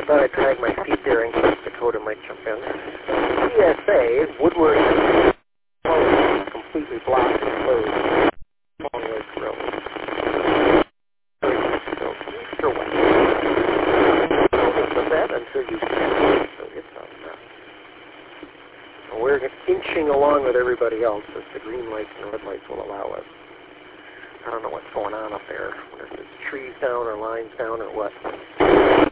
I thought I'd drag my feet there in case Dakota might jump in. PSA, Woodward is completely blocked and closed. Long Lake Road. Still wet. Notice that until you can. So it's not enough. And we're inching along with everybody else as the green lights and red lights will allow us. I don't know what's going on up there. Whether it's trees down or lines down or what.